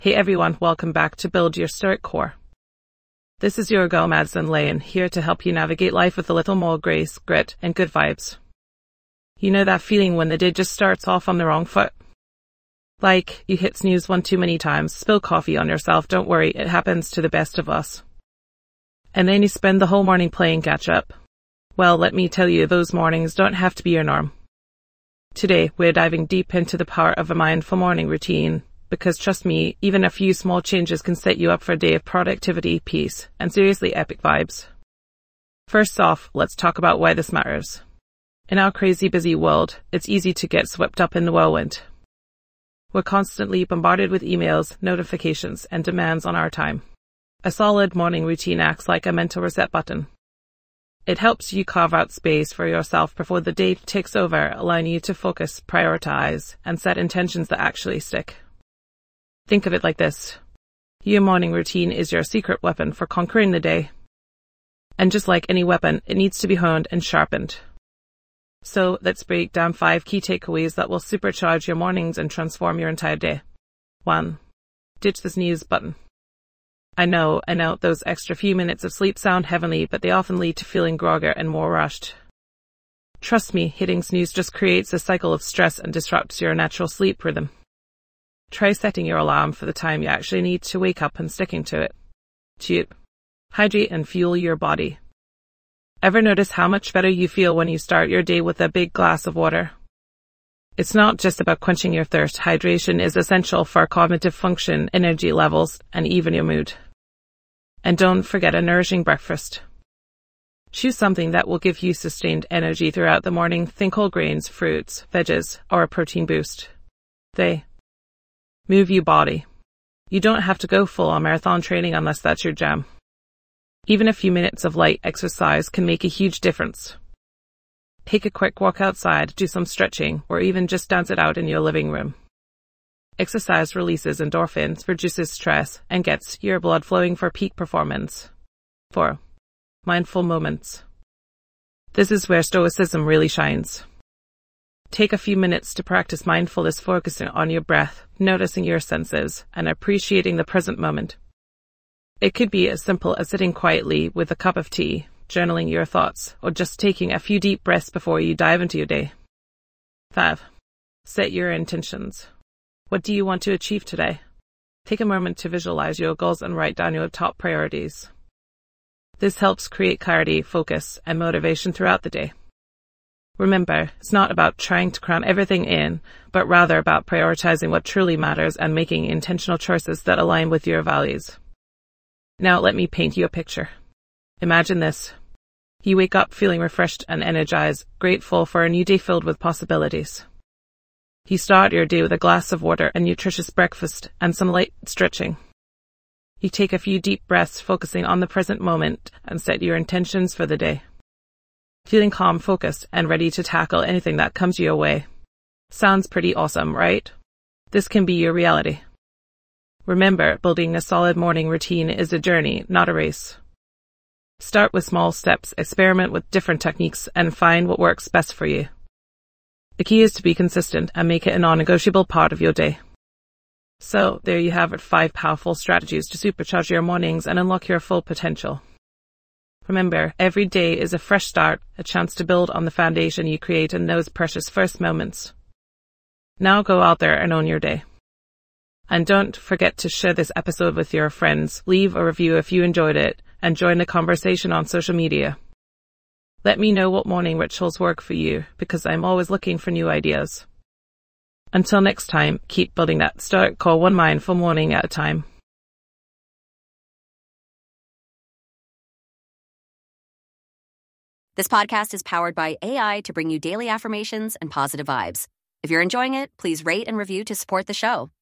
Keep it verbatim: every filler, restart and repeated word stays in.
Hey everyone, welcome back to Build Your Stoic Core. This is your girl Madison Lane, here to help you navigate life with a little more grace, grit, and good vibes. You know that feeling when the day just starts off on the wrong foot? Like, you hit snooze one too many times, spill coffee on yourself, don't worry, it happens to the best of us. And then you spend the whole morning playing catch up. Well, let me tell you, those mornings don't have to be your norm. Today, we're diving deep into the power of a mindful morning routine. Because trust me, even a few small changes can set you up for a day of productivity, peace, and seriously epic vibes. First off, let's talk about why this matters. In our crazy busy world, it's easy to get swept up in the whirlwind. We're constantly bombarded with emails, notifications, and demands on our time. A solid morning routine acts like a mental reset button. It helps you carve out space for yourself before the day takes over, allowing you to focus, prioritize, and set intentions that actually stick. Think of it like this. Your morning routine is your secret weapon for conquering the day. And just like any weapon, it needs to be honed and sharpened. So let's break down five key takeaways that will supercharge your mornings and transform your entire day. One. Ditch the snooze button. I know, I know, those extra few minutes of sleep sound heavenly, but they often lead to feeling groggier and more rushed. Trust me, hitting snooze just creates a cycle of stress and disrupts your natural sleep rhythm. Try setting your alarm for the time you actually need to wake up and sticking to it. Two. Hydrate and fuel your body. Ever notice how much better you feel when you start your day with a big glass of water? It's not just about quenching your thirst. Hydration is essential for cognitive function, energy levels, and even your mood. And don't forget a nourishing breakfast. Choose something that will give you sustained energy throughout the morning. Think whole grains, fruits, veggies, or a protein boost. They Move your body. You don't have to go full on marathon training unless that's your jam. Even a few minutes of light exercise can make a huge difference. Take a quick walk outside, do some stretching, or even just dance it out in your living room. Exercise releases endorphins, reduces stress, and gets your blood flowing for peak performance. Four. Mindful moments. This is where stoicism really shines. Take a few minutes to practice mindfulness, focusing on your breath, noticing your senses, and appreciating the present moment. It could be as simple as sitting quietly with a cup of tea, journaling your thoughts, or just taking a few deep breaths before you dive into your day. Five. Set your intentions. What do you want to achieve today? Take a moment to visualize your goals and write down your top priorities. This helps create clarity, focus, and motivation throughout the day. Remember, it's not about trying to cram everything in, but rather about prioritizing what truly matters and making intentional choices that align with your values. Now let me paint you a picture. Imagine this. You wake up feeling refreshed and energized, grateful for a new day filled with possibilities. You start your day with a glass of water, a nutritious breakfast, and some light stretching. You take a few deep breaths, focusing on the present moment, and set your intentions for the day. Feeling calm, focused, and ready to tackle anything that comes your way. Sounds pretty awesome, right? This can be your reality. Remember, building a solid morning routine is a journey, not a race. Start with small steps, experiment with different techniques, and find what works best for you. The key is to be consistent and make it a non-negotiable part of your day. So, there you have it, five powerful strategies to supercharge your mornings and unlock your full potential. Remember, every day is a fresh start, a chance to build on the foundation you create in those precious first moments. Now go out there and own your day. And don't forget to share this episode with your friends, leave a review if you enjoyed it, and join the conversation on social media. Let me know what morning rituals work for you, because I'm always looking for new ideas. Until next time, keep building that stoic core one mindful morning at a time. This podcast is powered by A I to bring you daily affirmations and positive vibes. If you're enjoying it, please rate and review to support the show.